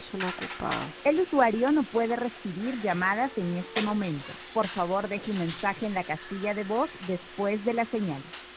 persona ocupada. El usuario no puede recibir llamadas en este momento. Por favor, deje un mensaje en la casilla de voz después de la señal.